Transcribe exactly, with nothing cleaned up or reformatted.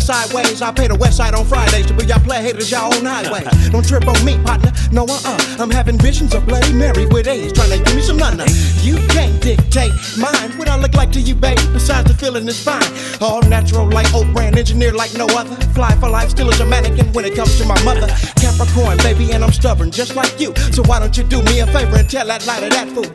sideways. I pay the west side on Fridays to be y'all play haters y'all own highways. Don't trip on me, partner. No, uh-uh. I'm having visions of Bloody Mary with A's trying to give me some nana. You can't dictate mine. What I look like to you, baby? Besides the feeling is fine. All natural like oak brand, engineered like no other. Fly for life, still as a mannequin when it comes to my mother. Capricorn, baby, and I'm stubborn just like you. So why don't you do me a favor and tell that lighter that fool